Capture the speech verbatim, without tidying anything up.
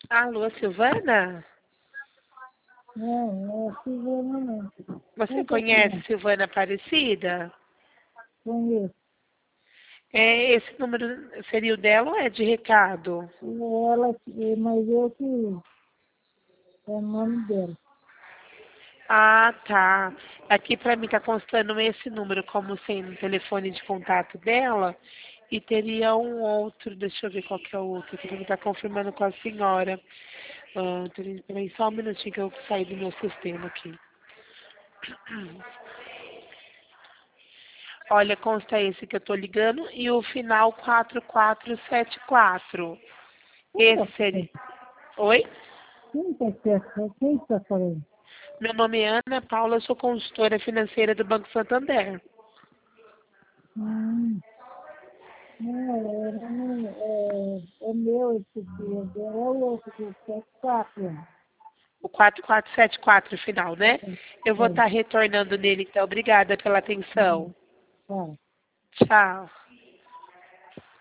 Alô, Silvana? Não, é Silvana não. Você Quem que é conhece Silvana? Silvana Aparecida? Conheço. É, esse número seria o dela ou é de recado? Ela, que- mas eu que é o nome dela. Ah, tá. Aqui pra mim tá constando esse número como sendo o telefone de contato dela e teria um outro, deixa eu ver qual que é o outro, que ele tá confirmando com a senhora. Ah, peraí, peraí, só um minutinho que eu saí do meu sistema aqui. Olha, consta esse que eu tô ligando e o final quatro quatro sete quatro. Quem Esse tá seria... falando? Oi? Quem tá falando? Quem tá falando? Meu nome é Ana Paula, eu sou consultora financeira do Banco Santander. Hum, não, é, não, é, é meu esse dia. Dela é o outro, que é quatro. O quatro quatro sete quatro final, né? Eu vou É, estar retornando nele, então. Obrigada pela atenção. tá. Tchau.